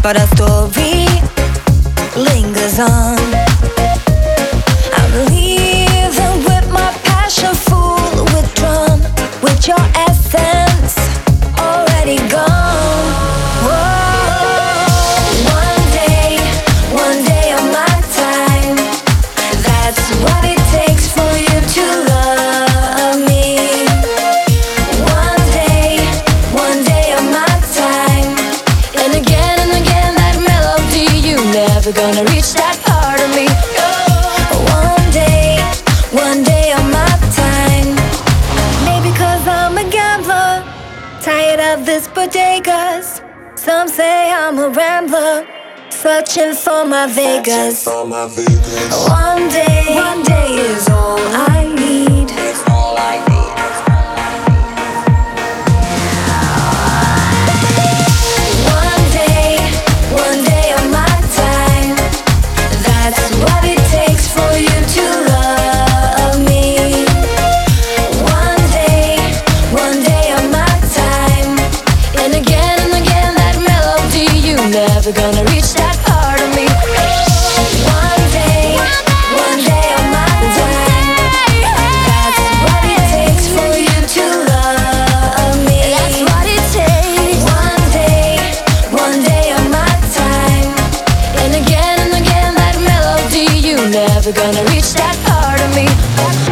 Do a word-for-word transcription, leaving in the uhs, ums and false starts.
but our story lingers on. I'm leaving with my passion full withdrawn, with your essence already gone. Whoa. One day, one day of my time, that's what it takes for you to love me. One day, one day of my time, and again and again that melody, you never gonna reach that part of me. One day, one day of my time, maybe cause I'm a gambler, tired of this bodegas. Some say I'm a rambler, searching for my Vegas. One day, one day is all I need. It's all I need. One day, one day of my time, that's what it takes for you to love me. One day, one day of my time, and again and again that melody, you never gonna reach that part of me. One day, one day of my time, that's what it takes for you to love me. That's what it takes. One day, one day of my time, and again and again that melody, you never gonna reach that part of me.